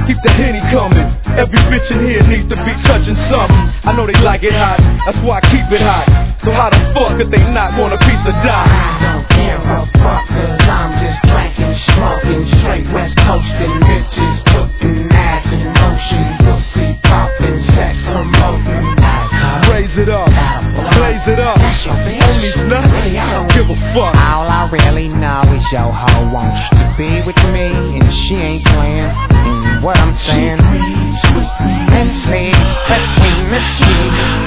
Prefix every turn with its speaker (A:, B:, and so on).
A: keep the Henny coming. Every bitch in here needs to be touching something. I know they like it hot, that's why I keep it hot. So how the fuck could they not want a piece of die?
B: I don't care a fuck, cause I'm just drinking, smoking, straight west coasting, bitches putting ass in motion, pussy popping, sex promoting.
A: Raise it up, blaze it up.
B: That's your bitch.
A: Only nuts, I don't give a fuck.
B: All I really know is your hoe wants to be with me, and she ain't playing. And what I'm saying, and sleep between the sheets.